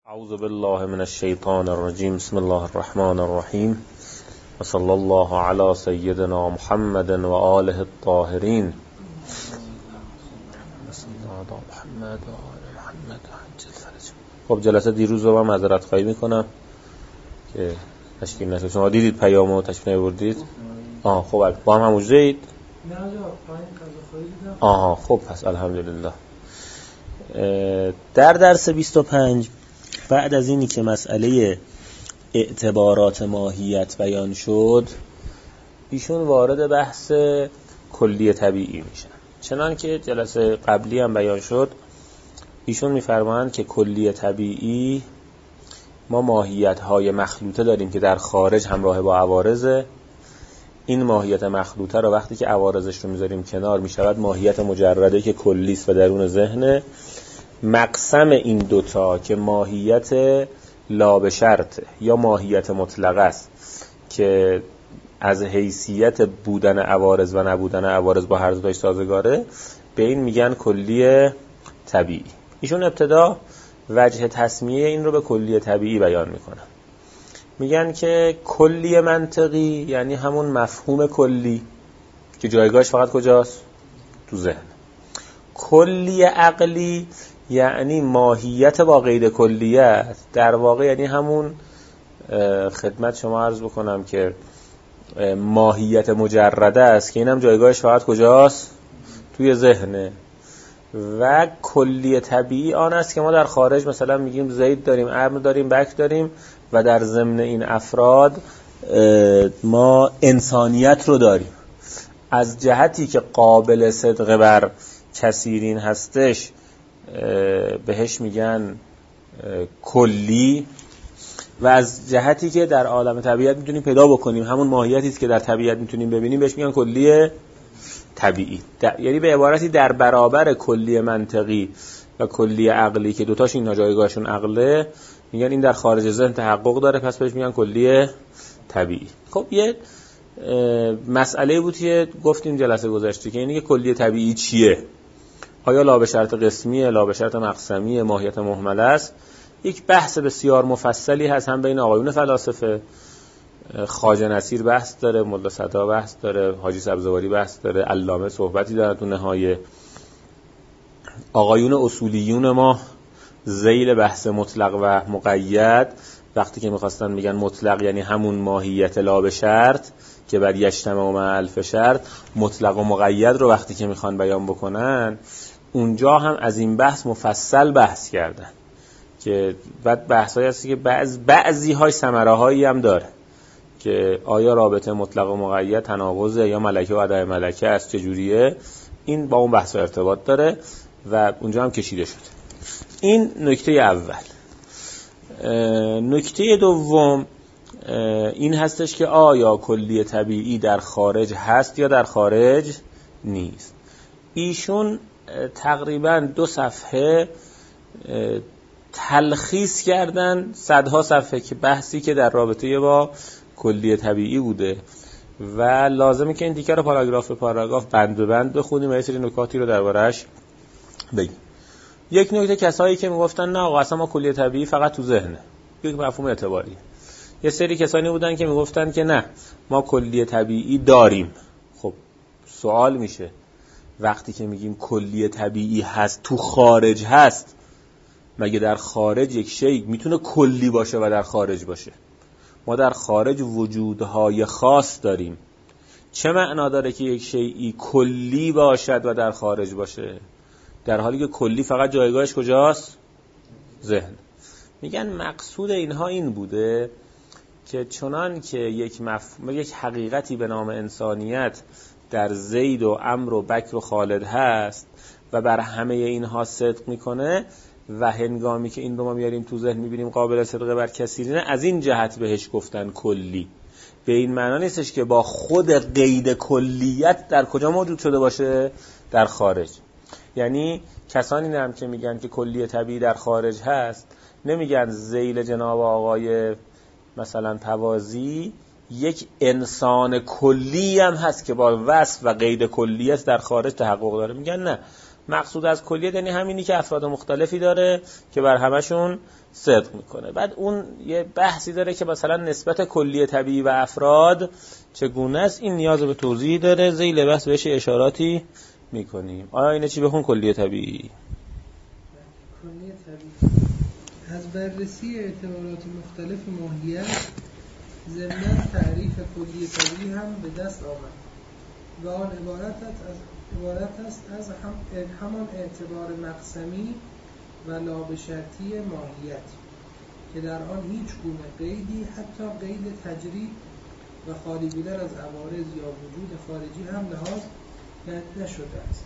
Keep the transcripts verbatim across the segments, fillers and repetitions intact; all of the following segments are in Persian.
اعوذ بالله من الشیطان الرجیم. بسم الله الرحمن الرحیم و صلی الله علی سیدنا محمد و آله الطاهرین. خب جلسه دیروز رو من معذرت خواهی میکنم که تشکیل نشد. شما دیدید پیامو تشکیل نبردید؟ آها خب با هم هموجه اید؟ آها خب پس الحمدلله. در درس بیست و پنج بعد از اینی که مسئله اعتبارات ماهیت بیان شد، ایشون وارد بحث کلی طبیعی میشن. چنان که جلسه قبلی هم بیان شد، ایشون میفرمایند که کلی طبیعی ما ماهیت‌های مخلوطه داریم که در خارج همراه با عوارض. این ماهیت مخلوطه رو وقتی که عوارضش رو میذاریم کنار میشود ماهیت مجرده که کلی است و درون ذهنه. مقسم این دوتا که ماهیت لا به شرط یا ماهیت مطلق است که از حیثیت بودن عوارض و نبودن عوارض با هر دوتاش سازگاره، به این میگن کلی طبیعی. ایشون ابتدا وجه تسمیه این رو به کلی طبیعی بیان میکنن. میگن که کلی منطقی یعنی همون مفهوم کلی که جایگاهش فقط کجاست؟ تو ذهن. کلی عقلی یعنی ماهیت با قید کلیت، در واقع یعنی همون خدمت شما عرض بکنم که ماهیت مجرده است که اینم جایگاهش فقط کجاست؟ توی ذهنه. و کلی طبیعی آن است که ما در خارج مثلا میگیم زید داریم، عمرو داریم، بکر داریم و در ضمن این افراد ما انسانیت رو داریم. از جهتی که قابل صدق بر کثیرین هستش بهش میگن کلی، و از جهتی که در عالم طبیعت میتونیم پیدا بکنیم همون ماهیتی است که در طبیعت میتونیم ببینیم بهش میگن کلی طبیعی. یعنی به عبارتی در برابر کلی منطقی و کلی عقلی که دوتاش این جایگاهشون عقله، میگن این در خارج ذهن تحقق داره، پس بهش میگن کلی طبیعی. خب یه مسئله بود که گفتیم جلسه گذشته که اینه که کلی طبیعی چیه؟ آیا لا به شرط قسمیه، لا به شرط مقسمیه، ماهیت مهمله است؟ یک بحث بسیار مفصلی هست، هم بین آقایون فلاسفه، خواجه نصیر بحث داره، ملا صدرا بحث داره، حاجی سبزواری بحث داره، علامه صحبتی داره تو نهایه. آقایون اصولیون ما ذیل بحث مطلق و مقید وقتی که میخواستن میگن مطلق یعنی همون ماهیت لا به شرط که بر یجتمع مع الف شرط، مطلق و مقید رو وقتی که میخوان بیان بکنن اونجا هم از این بحث مفصل بحث کردن که بعد بحثایی هستی که بعض بعضی های ثمره هایی هم داره که آیا رابطه مطلق و مقید تناقضه یا ملکه و عدم ملکه است، چجوریه؟ این با اون بحث ارتباط داره و اونجا هم کشیده شده. این نکته اول. نکته دوم این هستش که آیا کلی طبیعی در خارج هست یا در خارج نیست. ایشون تقریبا دو صفحه تلخیص کردن صدها صفحه که بحثی که در رابطه با کلی طبیعی بوده و لازمه که این دیگه رو پاراگراف به پاراگراف بند به بند بخونیم و یه سری نکاتی رو درباره‌اش بگیم. یک نکته کسایی که میگفتن نه آقا اصلا ما کلی طبیعی فقط تو ذهنه، یک مفهوم اعتباری. یه سری کسانی بودن که میگفتن که نه ما کلی طبیعی داریم. خب سوال میشه وقتی که میگیم کلی طبیعی هست تو خارج هست، مگه در خارج یک شی میتونه کلی باشه و در خارج باشه؟ ما در خارج وجودهای خاص داریم. چه معنا داره که یک شیئی کلی باشد و در خارج باشه، در حالی که کلی فقط جایگاهش کجاست؟ ذهن. میگن مقصود اینها این بوده که چنان که یک مفهوم، یک حقیقتی به نام انسانیت در زید و عمرو و بکر و خالد هست و بر همه اینها صدق میکنه و هنگامی که این رو ما میاریم تو ذهن میبینیم قابل صدق بر کثیرینه، از این جهت بهش گفتن کلی. به این معنا نیستش که با خود قید کلیت در کجا موجود شده باشه؟ در خارج. یعنی کسانی هم که میگن که کلی طبیعی در خارج هست نمیگن ذیل جناب آقای مثلا توازی یک انسان کلی هم هست که با وصف و قید کلیت در خارج تحقق داره. میگن نه، مقصود از کلیت یعنی همینی که افراد مختلفی داره که بر همشون صدق میکنه. بعد اون یه بحثی داره که مثلا نسبت کلیه طبیعی و افراد چگونه است، این نیاز به توضیح داره، ذیل بحث بهش اشاراتی میکنیم. آیا اینه چی بخون کلیه طبیعی؟ کلیه طبیعی از بررسی اعتبارات مختلف ماهیت ضمن تعریف کلیه طبیعی هم به دست آمد و آن عبارت است از عبارت است از هم همان اعتبار مقسمی و لابشرطی ماهیت که در آن هیچ گونه قیدی حتی قید تجرید و خالی بودن از عوارض یا وجود خارجی هم لحاظ نشده است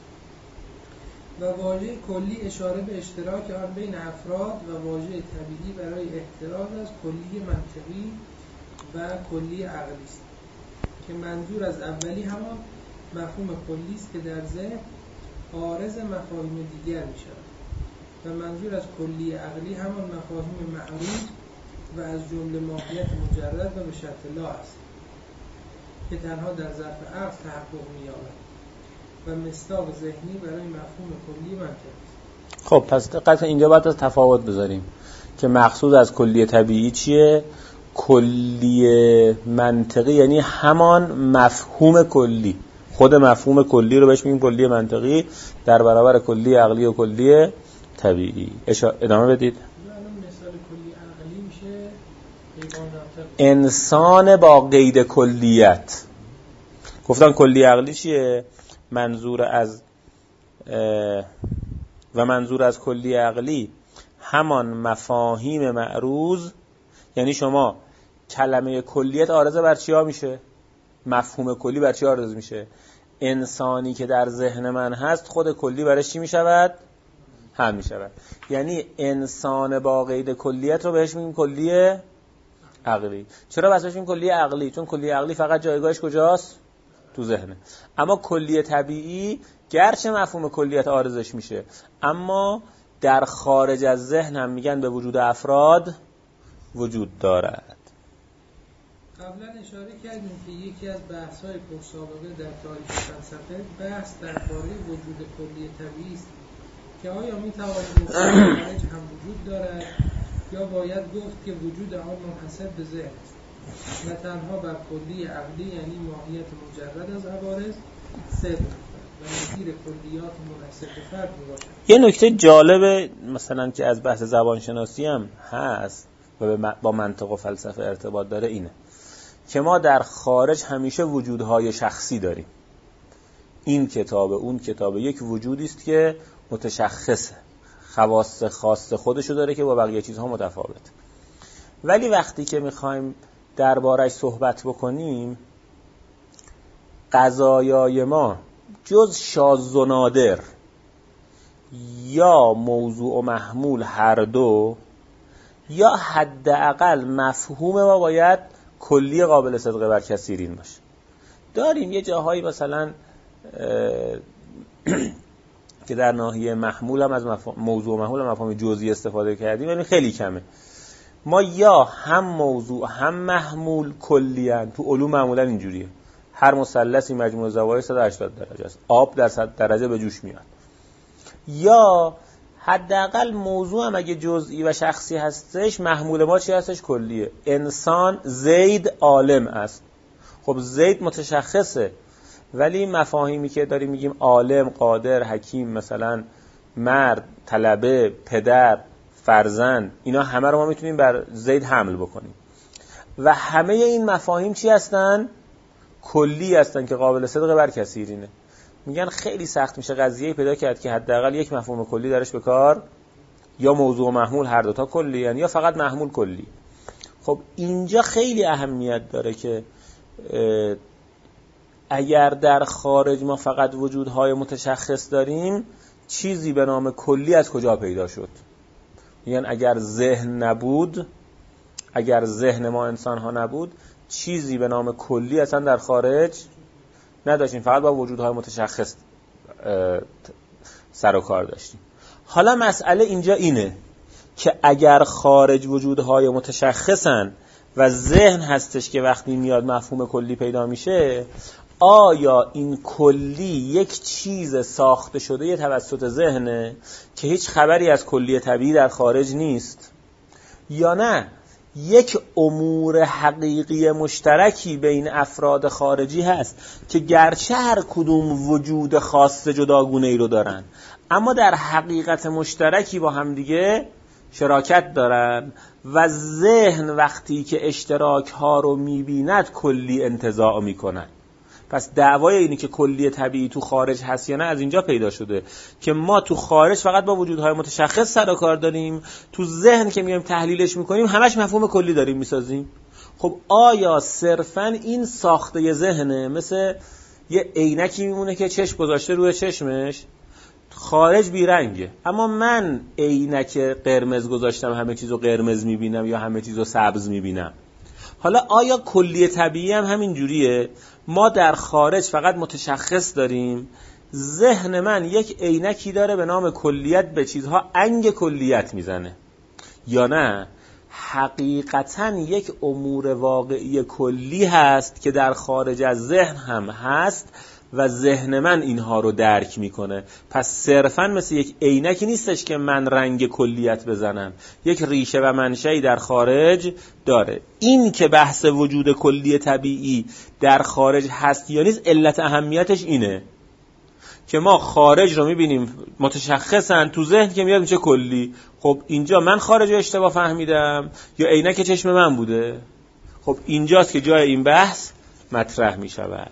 و واژه کلی اشاره به اشتراک آن بین افراد و واژه طبیعی برای احتراز از کلی منطقی و کلی عقلی است که منظور از اولی همان مفهوم کلی است که در ذهن عارض مفاهیم دیگر می شود و منظور از کلی عقلی همان مفاهیم معروض و از جمله ماهیت مجرد و به شرط لا است که تنها در ظرف عقل تحقق می یابد و مصداق ذهنی برای مفهوم کلی منطقی است. خب پس دقیقاً اینجا باید از تفاوت بذاریم که مقصود از کلیه طبیعی چیه. کلیه منطقی یعنی همان مفهوم کلی، خود مفهوم کلی رو بهش میگیم کلیه منطقی در برابر کلیه عقلی و کلیه طبیعی. ادامه بدید. مثال کلیه عقلی میشه انسان با قید کلیت. گفتن کلیه عقلی چیه؟ منظور از و منظور از کلیه عقلی همان مفاهیم معروض، یعنی شما کلمه کلیت عارضه بر چیا میشه؟ مفهوم کلی بر چی عارض میشه؟ انسانی که در ذهن من هست خود کلی برش چی میشود؟ هم میشود. یعنی انسان با قید کلیت رو بهش میگیم کلیه عقلی. چرا بس بهش میگیم کلیه عقلی؟ چون کلیه عقلی فقط جایگاهش کجاست؟ تو ذهنه. اما کلیه طبیعی گرچه مفهوم کلیت عارضش میشه اما در خارج از ذهن هم میگن به وجود افراد وجود دارد. قبلا اشاره کردیم که یکی از بحث‌های پرسابقه در تاریخ فلسفه بحث درباره وجود کلی طبیعی است که آیا می‌تواند خارج هم وجود دارد یا باید گفت که وجود آن منحصر به ذهن است و تنها بر کلی عقلی یعنی ماهیت مجرد از عوارض صدق و نظیر کلیات منحصر به فرد میباشد. یه نکته جالبه مثلا که از بحث زبانشناسی هم هست و با منطق و فلسفه ارتباط داره اینه که ما در خارج همیشه وجودهای شخصی داریم. این کتاب اون کتاب یک وجودی است که متشخصه، خواص خاص خودشو داره که با بقیه چیزها متفاوت. ولی وقتی که میخوایم دربارش صحبت بکنیم قضایای ما جز شاذ و نادر یا موضوع و محمول هر دو یا حداقل مفهوم ما باید کلی قابل صدق بر کثیرین باشه. داریم یه جاهایی مثلا که در ناحیه محمول هم از مفهوم موضوع و محمول هم مفاهیم جزئی استفاده کردیم ولی خیلی کمه. ما یا هم موضوع هم محمول کلیان. تو علوم معمولا اینجوریه، هر مثلثی مجموع زوایای صد و هشتاد درجه است، آب در صد درجه به جوش میاد. یا حداقل موضوع هم اگه جزئی و شخصی هستش محمول ما چی هستش؟ کلیه. انسان زید عالم است. خب زید متشخصه ولی مفاهیمی که داریم میگیم عالم، قادر، حکیم، مثلا مرد، طلبه، پدر، فرزند، اینا همه رو ما میتونیم بر زید حمل بکنیم و همه این مفاهیم چی هستن؟ کلی هستن که قابل صدق بر کثیرینه. میگن خیلی سخت میشه قضیه پیدا کرد که حداقل یک مفهوم کلی درش به کار، یا موضوع و محمول هر دوتا کلی یعنی یا فقط محمول کلی. خب اینجا خیلی اهمیت داره که اگر در خارج ما فقط وجودهای متشخص داریم چیزی به نام کلی از کجا پیدا شد؟ میگن اگر ذهن نبود، اگر ذهن ما انسان ها نبود چیزی به نام کلی اصلا در خارج نداشتیم، فقط با وجودهای متشخص سر و کار داشتیم. حالا مسئله اینجا اینه که اگر خارج وجودهای متشخصن و ذهن هستش که وقتی میاد مفهوم کلی پیدا میشه، آیا این کلی یک چیز ساخته شده توسط ذهنه که هیچ خبری از کلی طبیعی در خارج نیست، یا نه یک امور حقیقی مشترکی بین افراد خارجی هست که گرچه هر کدوم وجود خاص جداگونه ای رو دارن اما در حقیقت مشترکی با هم دیگه شراکت دارن و ذهن وقتی که اشتراک ها رو میبیند کلی انتزاع میکنن. پس دعوای اینی که کلی طبیعی تو خارج هست یا نه از اینجا پیدا شده که ما تو خارج فقط با وجودهای متشخص سر و کار داریم، تو ذهن که میایم تحلیلش میکنیم همش مفهوم کلی داریم میسازیم. خب آیا صرفاً این ساخته ذهنه؟ مثل یه عینکی میمونه که چشم گذاشته روی چشمش، خارج بیرنگه، اما من عینک قرمز گذاشتم همه چیزو قرمز میبینم یا همه چیزو سبز میبینم. حالا آیا کلی طبیعی هم همین جوریه؟ ما در خارج فقط متشخص داریم، ذهن من یک عینکی داره به نام کلیت به چیزها انگ کلیت میزنه، یا نه حقیقتاً یک امور واقعی کلی هست که در خارج از ذهن هم هست و ذهن من اینها رو درک میکنه؟ پس صرفاً مثل یک عینکی نیستش که من رنگ کلیت بزنم، یک ریشه و منشأی در خارج داره. این که بحث وجود کلی طبیعی در خارج هست یا نیست علت اهمیتش اینه که ما خارج رو میبینیم متشخصاً، تو ذهن که میاد میشه کلی. خب اینجا من خارج رو اشتباه فهمیدم یا عینک چشم من بوده؟ خب اینجاست که جای این بحث مطرح میشود.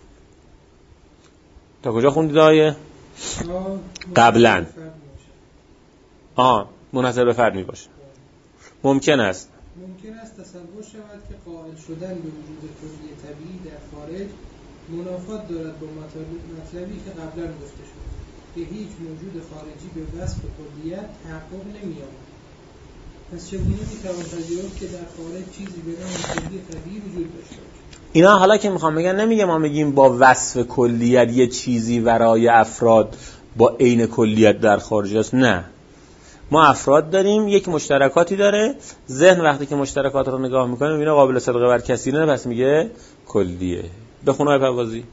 تا کجا خوندید آیه؟ قبلا آه منحصر به فرد می باشه. ممکن است ممکن است تصور شود که قائل شدن به وجود کلی طبیعی در خارج منافات دارد با مطلبی که قبلا گفته شد که هیچ موجود خارجی به وصف کلیت تحقق نمی‌یابد. پس چگونه می‌توان پذیرفت که در خارج چیزی به نام کلی طبیعی وجود داشته باشد؟ اینا حالا که میخوام بگن نمیگه ما میگیم با وصف کلیت یه چیزی ورای افراد با عین کلیت در خارج است. نه، ما افراد داریم، یک مشترکاتی داره، ذهن وقتی که مشترکات رو نگاه میکنه میبینه قابل صدقه بر کسی نه، پس میگه کلیه. بخون آیه پروازی.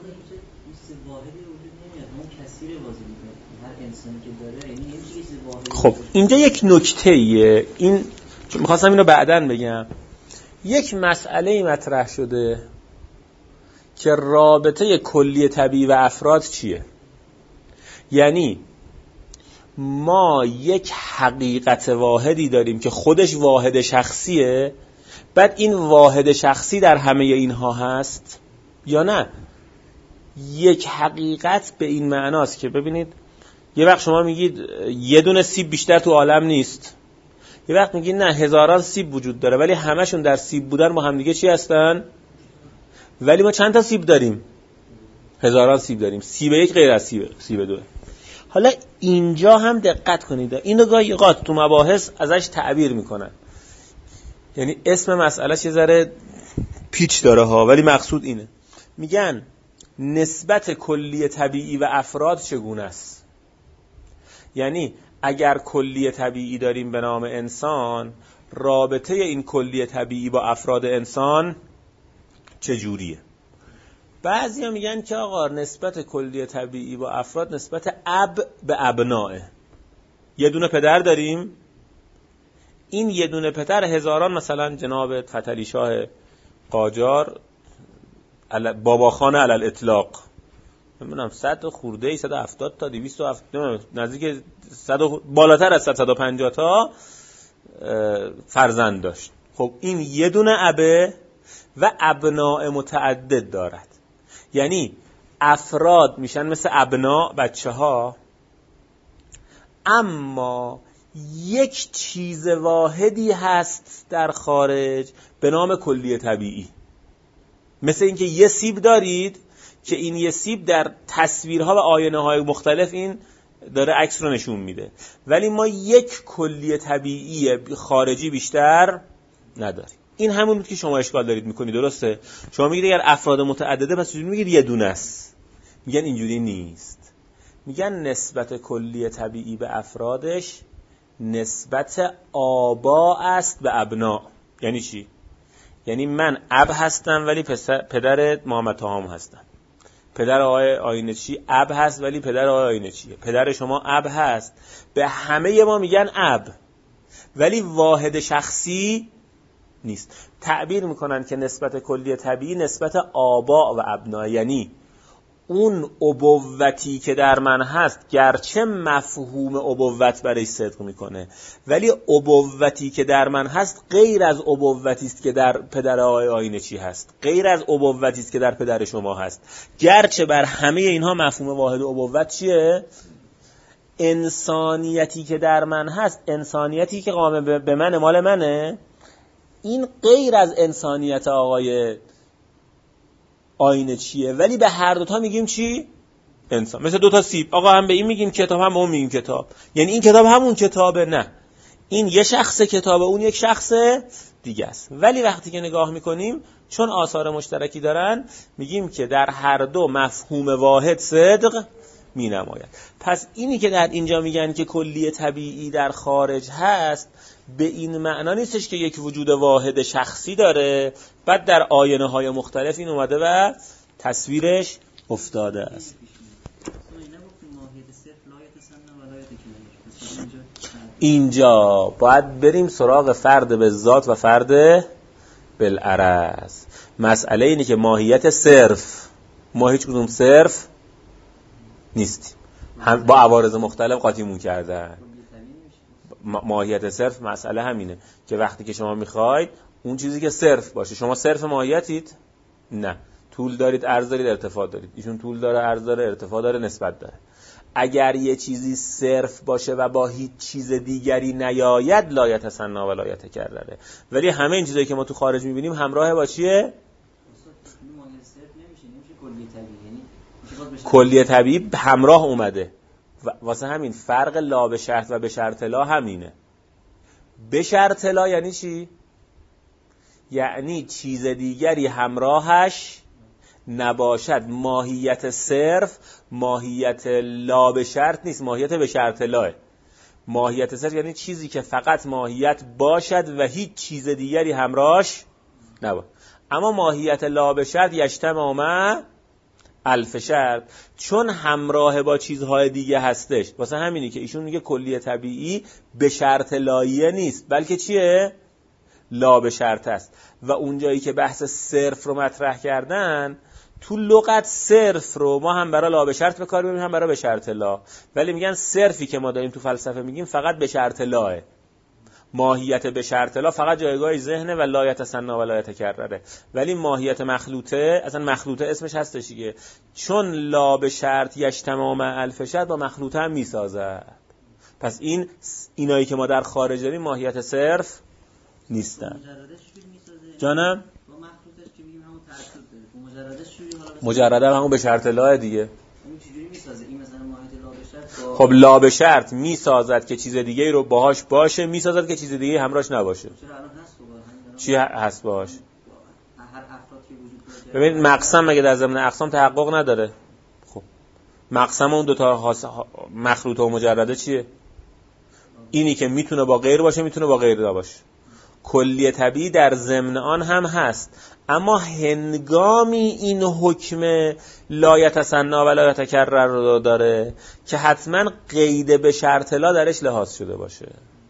خب اینجا یک نکته ایه، این چون میخواستم اینو بعداً بگم، یک مسئله مطرح شده که رابطه کلی طبیعی و افراد چیه. یعنی ما یک حقیقت واحدی داریم که خودش واحد شخصیه، بعد این واحد شخصی در همه اینها هست یا نه؟ یک حقیقت به این معناست که ببینید یه وقت شما میگید یه دونه سیب بیشتر تو عالم نیست، یه وقت میگید نه هزاران سیب وجود داره ولی همشون در سیب بودن با هم دیگه چی هستن؟ ولی ما چند تا سیب داریم؟ هزاران سیب داریم. سیب یک غیر از سیب سیب دو. حالا اینجا هم دقت کنید، این دو گاهی اوقات تو مباحث ازش تعبیر میکنن، یعنی اسم مسئله چه ذره پیچ داره ها، ولی مقصود اینه. میگن نسبت کلی طبیعی و افراد چگونه است؟ یعنی اگر کلی طبیعی داریم به نام انسان، رابطه این کلی طبیعی با افراد انسان چجوریه؟ بعضی ها میگن که آقا نسبت کلی طبیعی با افراد نسبت اب به ابنائه. یه دونه پدر داریم، این یه دونه پدر هزاران، مثلا جناب فتحعلی شاه قاجار باباخان علل اطلاق، نمیدونم صد خورده ای، صد و هفتاد تا دویست و هفتاد، نزدیک صد بالاتر از صد و پنجاه تا فرزند داشت. خب این یه دونه ابه و ابناء متعدد دارد، یعنی افراد میشن مثل ابناء بچه ها، اما یک چیز واحدی هست در خارج به نام کلی طبیعی. مثل اینکه یه سیب دارید که این یه سیب در تصویرها و آینه های مختلف این داره عکس رو نشون میده، ولی ما یک کلی طبیعی خارجی بیشتر نداریم. این همون بود که شما اشکال دارید میکنید، درسته؟ شما میگید اگر افراد متعدده پس چجوری میگید یه دونه است؟ میگن اینجوری نیست، میگن نسبت کلی طبیعی به افرادش نسبت آبا است به ابنا. یعنی چی؟ یعنی من اب هستم ولی پدر محمد تهام هستم. پدر آقای آینه چی اب هست ولی پدر آقای آینه چیه؟ پدر شما اب هست، به همه ما میگن اب ولی واحد شخصی نیست. تعبیر میکنن که نسبت کلی طبیعی نسبت آبا و ابنا، یعنی اون ابوتی که در من هست گرچه مفهوم ابوت برای صدق میکنه ولی ابوتی که در من هست غیر از ابوتی است که در پدر آقای آینه چی هست، غیر از ابوتی است که در پدر شما هست، گرچه بر همه اینها مفهوم واحد ابوت چیه؟ انسانیتی که در من هست، انسانیتی که قائم به من مال منه، این غیر از انسانیت آقای آینه چیه ولی به هر دوتا میگیم چی؟ انسان. مثل دوتا سیب، آقا هم به این میگیم کتاب هم به اون میگیم کتاب، یعنی این کتاب همون کتابه؟ نه، این یه شخص کتابه، اون یک شخص دیگه است. ولی وقتی که نگاه میکنیم چون آثار مشترکی دارن میگیم که در هر دو مفهوم واحد صدق می نماید. پس اینی که در اینجا میگن که کلی طبیعی در خارج هست به این معنا نیستش که یک وجود واحد شخصی داره بعد در آینه های مختلف این اومده و تصویرش افتاده است. اینجا باید بریم سراغ فرد به ذات و فرد بالعرض. مسئله اینه که ماهیت صرف، ما هیچ کدوم صرف نیستیم، هم با عوارض مختلف قاطیمون کردن. ماهیت صرف مسئله همینه که وقتی که شما میخواید اون چیزی که صرف باشه، شما صرف ماهیتید؟ نه، طول دارید، عرض دارید، ارتفاع دارید. ایشون طول داره، عرض داره، ارتفاع داره، نسبت داره. اگر یه چیزی صرف باشه و با هیچ چیز دیگری نیاید لا یتسنا و لا یتکرره، ولی همه این چیزایی که ما تو خارج میبینیم همراه با چیه؟ کلیه طبیعی همراه اومده. واسه همین فرق لا به شرط و به شرط لا همینه. به شرط لا یعنی چی؟ یعنی چیز دیگری همراهش نباشد. ماهیت صرف ماهیت لا به شرط نیست، ماهیت به شرط لاه. ماهیت صرف یعنی چیزی که فقط ماهیت باشد و هیچ چیز دیگری همراهش نباشد. اما ماهیت لا به شرط یجتمع مع الف شرط، چون همراه با چیزهای دیگه هستش. واسه همینی که ایشون میگه کلیه طبیعی به شرط لایه نیست بلکه چیه؟ لا به شرط است. و اونجایی که بحث صرف رو مطرح کردن تو لغت صرف رو ما هم برای لا به شرط به کار میبریم هم برای به شرط لا، ولی میگن صرفی که ما داریم تو فلسفه میگیم فقط به شرط لاه. ماهیت به شرط لا فقط جایگاه ذهنه و لا یتسنا و لا یتکرره، ولی ماهیت مخلوطه اصلا مخلوطه اسمش هستش دیگه، چون لا به شرط یجتمع مع الف شرط با مخلوطه هم میسازد. پس این اینایی که ما در خارج داریم ماهیت صرف نیستن. جانم مجرده همون به شرط لا دیگه. خب لا به شرط میسازد که چیز دیگه رو باهاش باشه، میسازد که چیز دیگه همراهش نباشه. چی هست باهاش؟ ببین مقسم مگه در ضمن اقسام تحقق نداره؟ خب مقسم اون دوتا مخلوطه و مجرده چیه؟ اینی که میتونه با غیر باشه میتونه با غیر نباشه. کلیه طبیعی در ضمن آن هم هست، اما هنگامی این حکم لا یتسنا و لا یتکرر رو داره که حتما قید به شرط لا درش لحاظ شده باشه.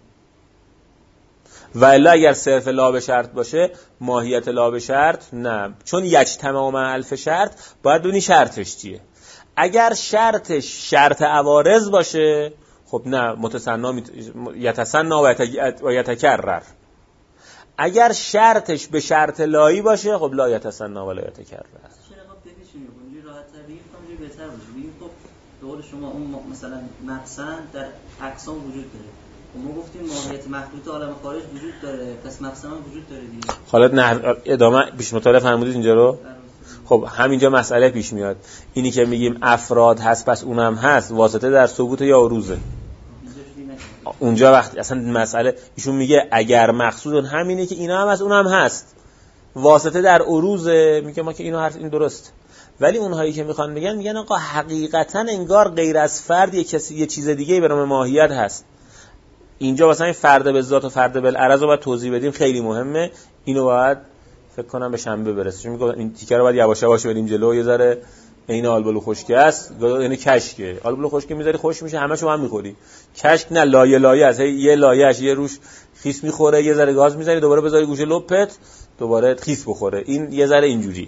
و الا اگر صرف لا به شرط باشه ماهیت لا به شرط نه، چون یجتمع مع الف شرط باید ببینی شرطش چیه. اگر شرطش شرط عوارض باشه خب نه متسنا یتسنا و یتکرر. اگر شرطش به شرط لایی باشه خب لا یتسنا و لا یتکرر. چرا بپیچونی اونجوری راحت تری اونجوری بهتر باشه. ببین خب به قول شما اون مثلا مقصد در اقسام وجود داره. ما گفتیم ماهیت مخلوط عالم خارج وجود داره، پس مقصد هم وجود داره دیگه. خالد نه ادامه پیش مطالعه فرمودید اینجا رو. خب همینجا مسئله پیش میاد، اینی که میگیم افراد هست پس اونم هست، واسطه در ثبوت یا عروضه. اونجا وقتی اصلا مسئله ایشون میگه اگر مقصود همینه که اینا هم هست اونم هست، واسطه در عروضه، میگه ما که اینو هر این درست. ولی اونهایی که میخوان بگن میگن آقا حقیقتا انگار غیر از فرد یه کسی یه چیز دیگه به نام ماهیت هست. اینجا مثلا این فرد به ذات و فرد بالعرض رو باید توضیح بدیم، خیلی مهمه. اینو باید فکر کنم به شنبه برسه، چون میگم این تیکر رو باید یواش یواش بریم جلو، یه ذره عین آلبالو خشکی است، یعنی کشکه. آلبالو خشکی میذاری خوش میشه، همه شما هم میخوری. کشک نه، لایه لایه است، یه لایه‌اش یه روش خیس میخوره، یه ذره گاز میزنی، دوباره بذاری گوشه لپت، دوباره خیس بخوره. این یه ذره اینجوریه.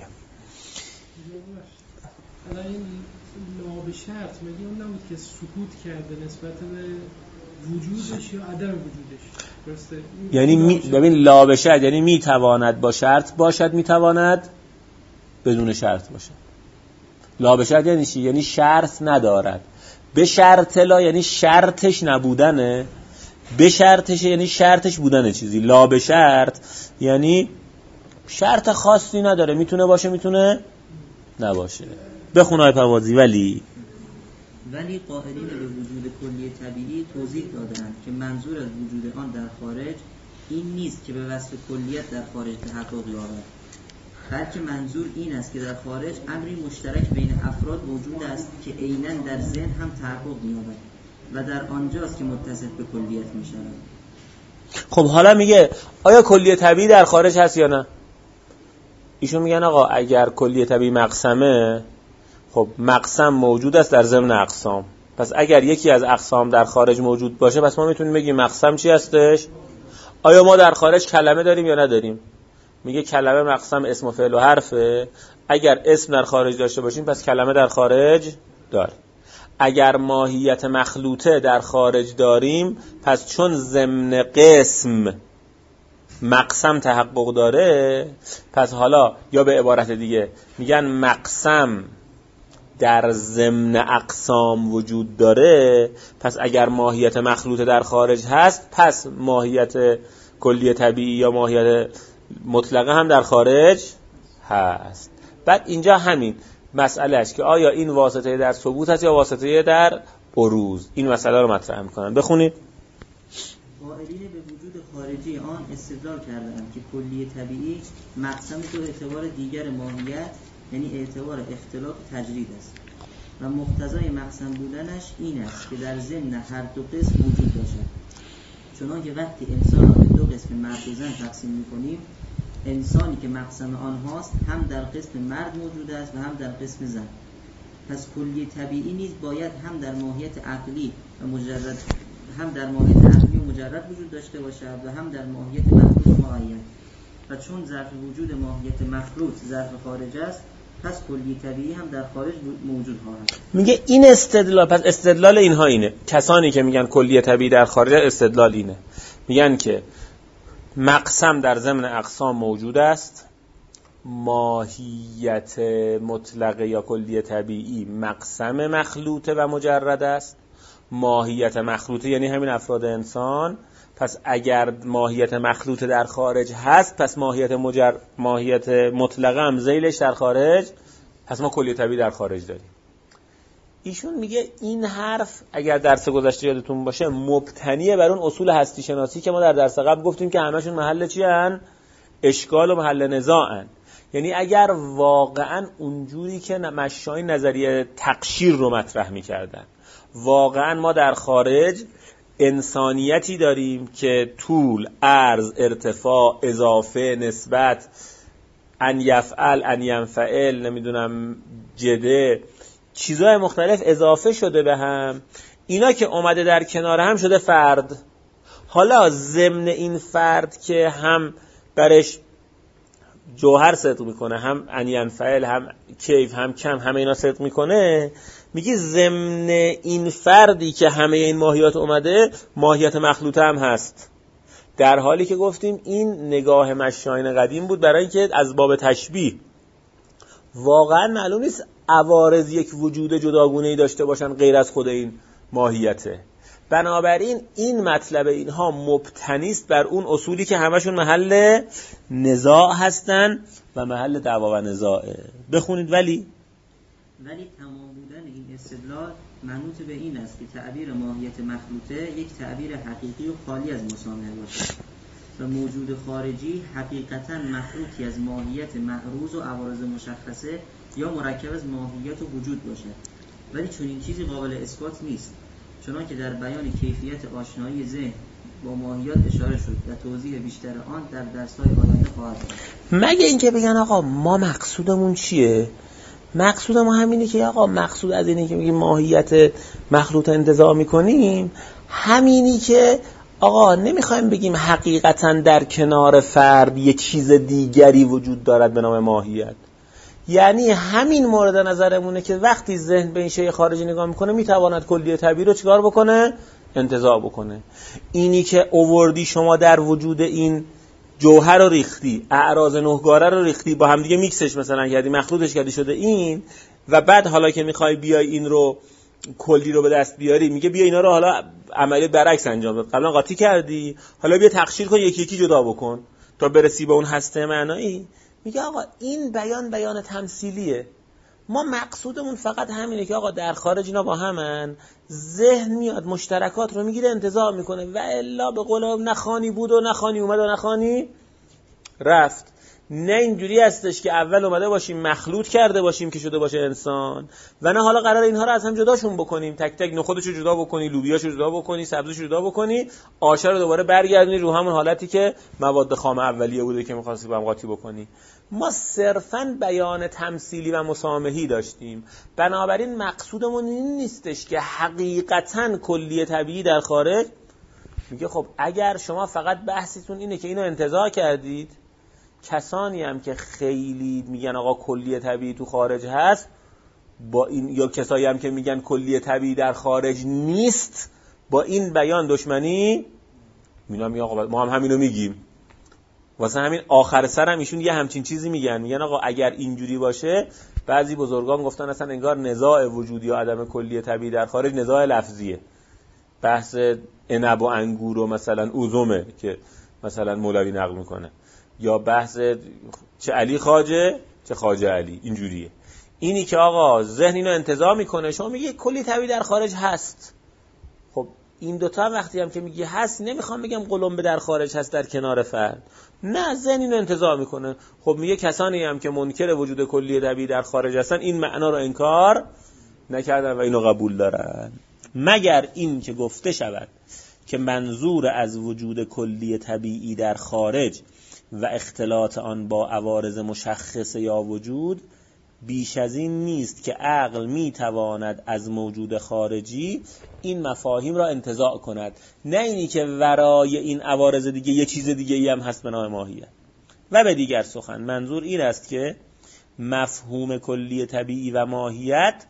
الان این لاب شرط میگه اون نبود که سکوت کرده نسبت به وجودش یا عدم وجودش، درسته؟ یعنی می... ببین لاب شرط یعنی میتواند با شرط باشد، میتواند بدون شرط باشد. لاب شرط یعنی چی؟ یعنی شرط ندارد. به شرط لا یعنی شرطش نبودنه، به شرطش یعنی شرطش بودنه چیزی. لاب شرط یعنی شرط خاصی نداره، میتونه باشه میتونه نباشه. بخون آیه پوازی. ولی ولی قائلین به وجود کلی طبیعی توضیح دادند که منظور از وجود آن در خارج این نیست که به وصف کلیت در خارج تحقق یابد، بلکه منظور این است که در خارج امری مشترک بین افراد موجود است که عیناً در ذهن هم تحقق می‌یابد و در آنجاست که متصف به کلیت می‌شود. خب حالا میگه آیا کلی طبیعی در خارج هست یا نه؟ ایشون میگن آقا اگر کلی طبیعی مقسمه، خب مقسم موجود است در ضمن اقسام، پس اگر یکی از اقسام در خارج موجود باشه پس ما میتونیم بگیم مقسم چی هستش؟ آیا ما در خارج کلمه داریم یا نداریم؟ میگه کلمه مقسم اسم و فعل و حرفه. اگر اسم در خارج داشته باشیم پس کلمه در خارج داریم. اگر ماهیت مخلوطه در خارج داریم پس چون ضمن قسم مقسم تحقق داره، پس حالا یا به عبارت دیگه میگن مقسم در ضمن اقسام وجود داره، پس اگر ماهیت مخلوطه در خارج هست پس ماهیت کلی طبیعی یا ماهیت مطلقه هم در خارج هست. بعد اینجا همین مسئله است که آیا این واسطه در ثبوت هست یا واسطه در بروز. این مسئله رو مطرح می‌کنن. بخونید. قائلین به وجود خارجی آن استدلال کردند که کلی طبیعی مقسم به اعتبار دیگر ماهیت یعنی اعتبار اختلاف تجرید است و مقتضای مقسم بودنش این است که در ضمن هر دو قسم وجود باشد. چنانکه وقتی انسان را به دو قسم مرد و زن تقسیم می‌کنیم، انسانی که مقسم آنهاست هم در قسم مرد موجود است و هم در قسم زن. پس کلی طبیعی نیز باید هم در ماهیت عقلی و مجرد هم در ماهیت عقلی و مجرد وجود داشته باشد و هم در ماهیت مخلوط معین. و چون ظرف وجود ماهیت مخلوط ظرف خارج است، پس کلی طبیعی هم در خارج موجود خواهد. میگه این استدلال، پس استدلال اینها اینه، کسانی که میگن کلی طبیعی در خارج، استدلال اینه، میگن که مقسم در ضمن اقسام موجود است، ماهیت مطلقه یا کلی طبیعی مقسم مخلوطه و مجرد است. ماهیت مخلوطه یعنی همین افراد انسان، پس اگر ماهیت مخلوطه در خارج هست پس ماهیت مجر... ماهیت مطلقه هم ذیلش در خارج، پس ما کلی طبیعی در خارج داریم. ایشون میگه این حرف اگر درس گذشته یادتون باشه مبتنیه بر اون اصول هستی شناسی که ما در درس قبل گفتیم که همشون محل چی هن؟ اشکال و محل نزاع هن. یعنی اگر واقعا اونجوری که مشای نظریه تقشیر رو مطرح میکردن، واقعا ما در خارج انسانیتی داریم که طول، عرض، ارتفاع، اضافه، نسبت، ان یفعل، ان ینفعل، نمیدونم جده، چیزهای مختلف اضافه شده به هم، اینا که اومده در کنار هم شده فرد. حالا ضمن این فرد که هم برش جوهر صدق میکنه، هم ان ینفعل، هم کیف، هم کم، همه اینا صدق میکنه، میگی ضمن این فردی که همه این ماهیات اومده ماهیت مخلوطه هم هست. در حالی که گفتیم این نگاه مشاین قدیم بود برای اینکه از باب تشبیه واقعا معلوم نیست عوارض یک وجود جداگونه‌ای داشته باشن غیر از خود این ماهیته. بنابراین این مطلب اینها مبتنی است بر اون اصولی که همشون محل نزاع هستن و محل دعوا و نزاعه. بخونید. ولی ولی تمام بودن این استدلال منوط به این است که تعبیر ماهیت مخلوطه یک تعبیر حقیقی و خالی از مسامحه باشد و موجود خارجی حقیقتاً مخلوطی از ماهیت معروض و عوارض مشخصه یا مرکب از ماهیت و وجود باشد. ولی چون این چیزی قابل اثبات نیست، چون که در بیان کیفیت آشنایی ذهن با ماهیات اشاره شد و توضیح بیشتر آن در درس‌های آینده خواهد بود. مگه اینکه بگن آقا ما مقصودمون چیه؟ مقصود ما همینه که آقا مقصود از اینه که میگیم ماهیت مخلوط انتزاع میکنیم همینی که آقا نمیخوایم بگیم حقیقتا در کنار فرد یه چیز دیگری وجود دارد به نام ماهیت. یعنی همین مورد نظرمونه که وقتی ذهن به این شیء خارجی نگاه میکنه میتواند کلیه طبیعی رو چیکار بکنه؟ انتزاع بکنه. اینی که اووردی شما در وجود این جوهر رو ریختی، اعراض نهگاره رو ریختی، با هم دیگه میکسش مثلا کردی، مخلوطش کردی شده این، و بعد حالا که میخوای بیای این رو کلی رو به دست بیاری میگه بیا اینا رو حالا عملیات برعکس انجام بده. قبلا قاطی کردی، حالا بیا تقشیر کن، یکی یکی جدا بکن تا برسی به اون هسته معنایی. میگه آقا این بیان بیان تمثیلیه. ما مقصودمون فقط همینه که آقا در خارج اینا با همن، ذهن میاد مشترکات رو میگیره انتزاع میکنه و الا به قول نخانی بود و نخانی اومد و نخانی رفت. نه اینجوری هستش که اول اومده باشیم مخلوط کرده باشیم که شده باشه انسان، و نه حالا قرار اینها رو از هم جداشون بکنیم، تک تک نخودشو جدا بکنی، لوبیاشو جدا بکنی، سبزیشو جدا بکنی، آشه رو دوباره برگردونی رو همون حالتی که مواد خام اولیه بوده که می‌خواستی با هم قاطی بکنی. ما صرفاً بیان تمثیلی و مسامحی داشتیم. بنابراین مقصودمون این نیستش که حقیقتاً کلیه طبیعی در خارج. میگه خب اگر شما فقط بحثتون اینه که اینو انتزاع کردید، کسانی هم که خیلی میگن آقا کلیه طبیعی تو خارج هست، با این، یا کسایی هم که میگن کلیه طبیعی در خارج نیست، با این بیان دشمنی میگن می آقا ما هم همینو میگیم. واسه همین آخر سر هم ایشون یه همچین چیزی میگن، میگن آقا اگر اینجوری باشه، بعضی بزرگان گفتن اصلا انگار نزاع وجودی یا عدم کلیه طبیعی در خارج نزاع لفظیه. بحث عنب و انگور و مثلا اوزومه که مثلا مولوی نقل میکنه، یا بحث چه علی خواجه چه خواجه علی، اینجوریه. اینی که آقا ذهن اینو انتزاع میکنه، شما میگه کلی طبیعی در خارج هست. خب این دوتا وقتی هم که میگی هست، نمیخوام بگم قلمبه در خارج هست در کنار فرد، نه، ذهن اینو انتزاع میکنه. خب میگه کسانی هم که منکر وجود کلی طبیعی در خارج هستن این معنا رو انکار نکردن و اینو قبول دارن، مگر این که گفته شود که منظور از وجود کلی طبیعی در خارج و اختلاط آن با عوارض مشخص یا وجود بیش از این نیست که عقل میتواند از موجود خارجی این مفاهیم را انتزاع کند، نه اینی که ورای این عوارض دیگه یه چیز دیگه ای هم هست به نام ماهیت. و به دیگر سخن منظور این است که مفهوم کلی طبیعی و ماهیت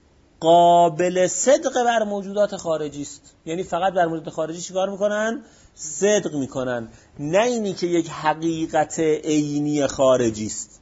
قابل صدق بر موجودات خارجی است. یعنی فقط بر موجودات خارجی چیکار میکنن؟ صدق میکنن، نه اینی که یک حقیقت عینی خارجی است.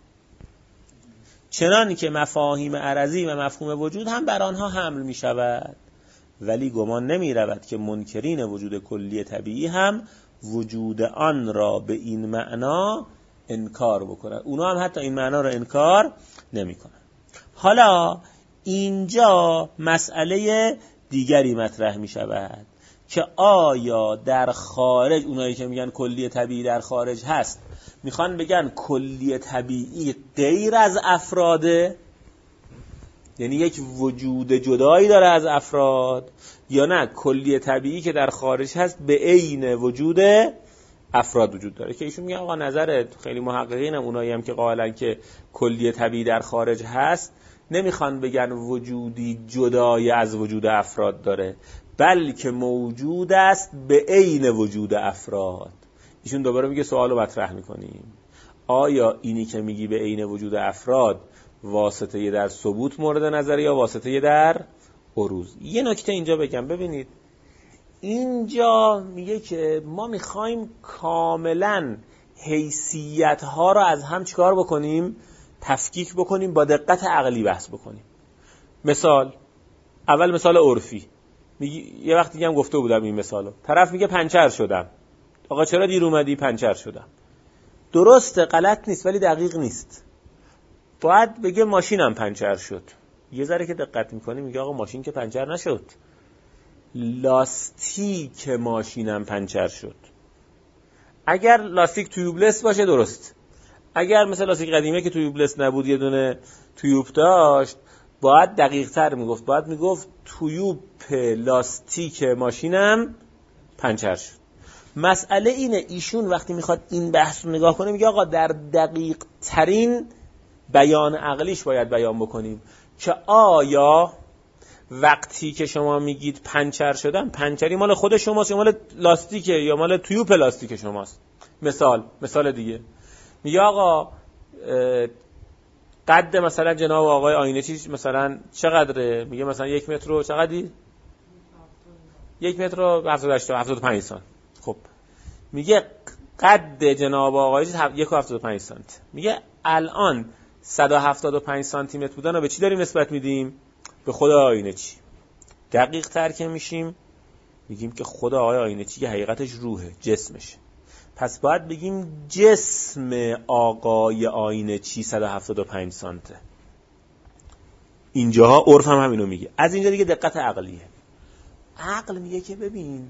چنانی که مفاهیم عرضی و مفهوم وجود هم بر آنها حمل می شود، ولی گمان نمی رود که منکرین وجود کلی طبیعی هم وجود آن را به این معنا انکار بکنن. اونا هم حتی این معنا را انکار نمی کنن. حالا اینجا مسئله دیگری مطرح می شود که آیا در خارج، اونایی که میگن کلی طبیعی در خارج هست، میخوان بگن کلی طبیعی غیر از افراده، یعنی یک وجود جدایی داره از افراد، یا نه کلی طبیعی که در خارج هست به عین وجود افراد وجود داره؟ که ایشون میگن آقا نظر خیلی محققین هم، اونایی هم که قائلن که کلی طبیعی در خارج هست، نمیخوان بگن وجودی جدای از وجود افراد داره، بلکه موجود است به عین وجود افراد. ایشون دوباره میگه سوالو مطرح میکنیم، آیا اینی که میگی به عین وجود افراد واسطه در ثبوت مورد نظره یا واسطه در عروض؟ یه نکته اینجا بگم، ببینید اینجا میگه که ما میخوایم کاملا حیثیت ها رو از هم چیکار بکنیم؟ تفکیک بکنیم، با دقت عقلی بحث بکنیم. مثال اول مثال عرفی، میگی یه وقت دیگه هم گفته بودم این مثالو، طرف میگه پنچر شدم. آقا چرا دیر اومدی؟ پنچر شدم. درسته، غلط نیست، ولی دقیق نیست. باید بگه ماشینم پنچر شد. یه ذره که دقت میکنی میگه آقا ماشین که پنچر نشد، لاستیک ماشینم پنچر شد. اگر لاستیک تویوبلس باشه درست، اگر مثل لاستیک قدیمه که تویوبلس نبود یه دونه تویوب داشت، باید دقیق تر میگفت، باید میگفت تویوب لاستیک ماشینم پنچر شد. مسئله اینه ایشون وقتی میخواد این بحث رو نگاه کنه میگه آقا در دقیق ترین بیان عقلیش باید بیان بکنیم که آیا وقتی که شما میگید پنچر شدن، پنچری مال خود شماست یا مال لاستیکه یا مال تیوب لاستیک شماست؟ مثال مثال دیگه میگه آقا قد مثلا جناب آقای آینچی مثلا چقدره؟ میگه مثلا یک متر و چقدری؟ یک متر و هفتاد و پنج سانت. خب میگه قد جناب آقای یک و هفتاد و پنج سانت. میگه الان صد و هفتاد و پنج سانتی متر بودن رو به چی داریم نسبت میدیم؟ به خود آینچی. دقیق تر که میشیم میگیم که خود آقای آینچی که حقیقتش روحه، جسمشه، پس باید بگیم جسم آقای آینچی صد و هفتاد و پنج سانته. اینجاها عرف هم همینو میگه. از اینجا دیگه دقت عقلیه. عقل میگه که ببین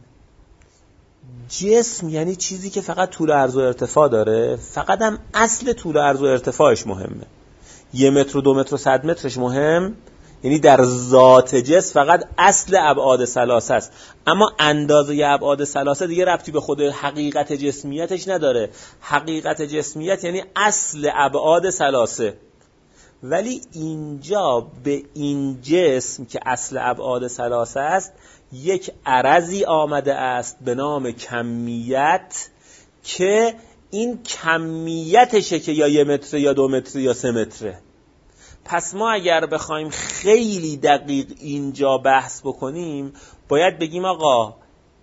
جسم یعنی چیزی که فقط طول و عرض و ارتفاع داره، فقط هم اصل طول و عرض و ارتفاعش مهمه. یه متر و دو متر و صد مترش مهم، یعنی در ذات جسم فقط اصل ابعاد ثلاثه است، اما اندازه ابعاد ثلاثه دیگه ربطی به خود حقیقت جسمیتش نداره. حقیقت جسمیت یعنی اصل ابعاد ثلاثه. ولی اینجا به این جسم که اصل ابعاد ثلاثه است یک عرضی آمده است به نام کمیت که این کمیتشه که یا یه متر یا دو متر یا سه متره. پس ما اگر بخوایم خیلی دقیق اینجا بحث بکنیم باید بگیم آقا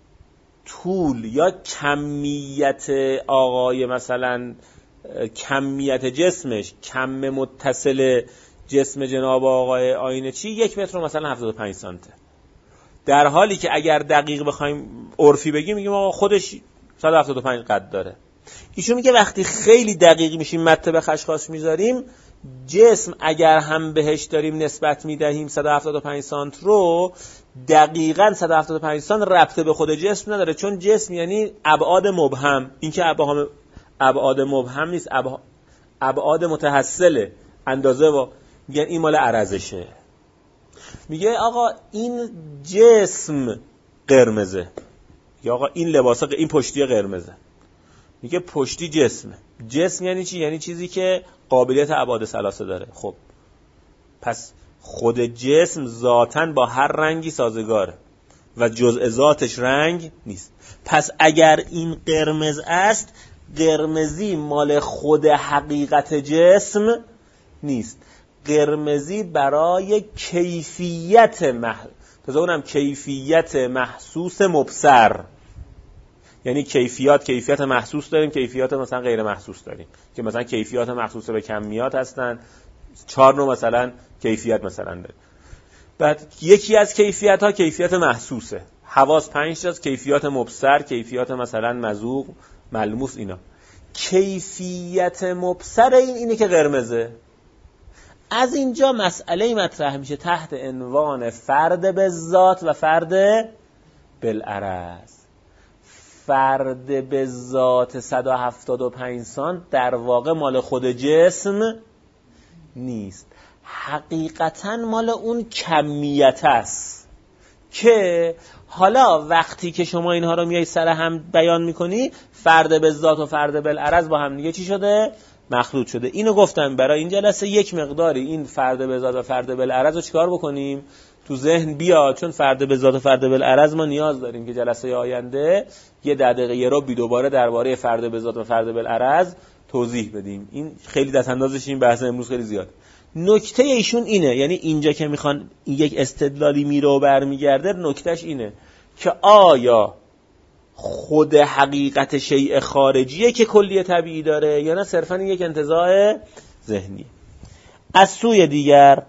طول یا کمیت آقای مثلا کمیت جسمش، کم متصل جسم جناب آقای آینچی یک متر و مثلا هفتاد و پنج سانته، در حالی که اگر دقیق بخوایم عرفی بگیم میگیم آقا خودش صد و هفتاد و پنج قد داره. ایشون میگه وقتی خیلی دقیق میشیم مته به خشخاش میذاریم، جسم اگر هم بهش داریم نسبت میدهیم صد و هفتاد و پنج سانت رو، دقیقاً صد و هفتاد و پنج سانت ربط به خود جسم نداره، چون جسم یعنی ابعاد مبهم. این که ابعاد مبهم نیست، ابعاد متحصله، اندازه و میگن این مال عرضشه. میگه آقا این جسم قرمزه، یا آقا این لباسا، این پشتی قرمزه. میگه پشتی جسمه. جسم یعنی چی؟ یعنی چیزی که قابلیت ابعاد ثلاثه داره. خب پس خود جسم ذاتاً با هر رنگی سازگاره و جزء ذاتش رنگ نیست. پس اگر این قرمز است، قرمزی مال خود حقیقت جسم نیست، قرمزی برای کیفیت مح... تازه اونم کیفیت محسوس مبصر. یعنی کیفیات کیفیت محسوس داریم، کیفیات مثلا غیر محسوس داریم که مثلا کیفیات محسوس به کمیات هستن، چهار نوع مثلا کیفیت مثلا داریم. بعد یکی از کیفیت ها کیفیت محسوسه، حواس پنج تاست، کیفیات مبصر، کیفیات مثلا مذوق، ملموس. اینا کیفیت مبصر این اینه که قرمزه. از اینجا مسئله مطرح میشه تحت عنوان فرد به ذات و فرد بالعرض. فرد به ذات صد و هفتاد و پنج سانت در واقع مال خود جسم نیست، حقیقتاً مال اون کمیت است که حالا وقتی که شما اینها رو میای سر هم بیان میکنی، فرد به ذات و فرد بالعرض با هم دیگه چی شده؟ مخلوط شده. اینو گفتم برای این جلسه یک مقداری این فرد به ذات و فرد بالعرض رو چیکار بکنیم؟ تو ذهن بیاد، چون فرد به ذات و فرد بالعرض ما نیاز داریم که جلسه آینده یه ده دقیقه یه رو بی دوباره درباره فرد به ذات و فرد بالعرض توضیح بدیم. این خیلی دست اندازش این بحث امروز خیلی زیاد. نکته ایشون اینه، یعنی اینجا که میخوان یک استدلالی میره و برمیگرده، نکتهش اینه که آیا خود حقیقت شیء خارجیه که کلیه طبیعی داره یا نه صرفاً یک انتزاع ذهنی. از سوی دیگر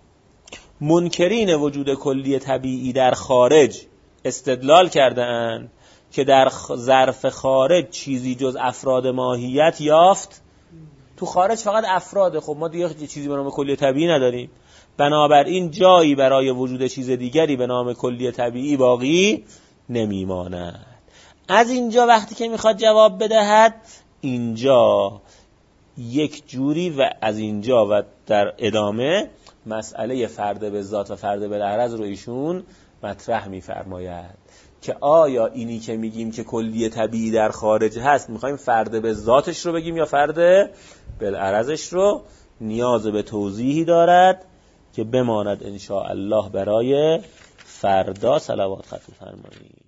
منکرین وجود کلیه طبیعی در خارج استدلال کرده‌اند که در ظرف خارج چیزی جز افراد ماهیت یافت. تو خارج فقط افراده، خب ما دیگه چیزی به نام کلیه طبیعی نداریم، بنابراین جایی برای وجود چیز دیگری به نام کلیه طبیعی باقی نمیماند. از اینجا وقتی که میخواد جواب بدهد، اینجا یک جوری و از اینجا و در ادامه مسئله فرد به ذات و فرد بالعرض رو ایشون مطرح میفرماید که آیا اینی که میگیم که کلیه طبیعی در خارج هست میخوایم فرد به ذاتش رو بگیم یا فرد بالعرضش رو نیاز به توضیحی دارد که بماند ان شاء الله برای فردا. صلوات ختم فرمایید.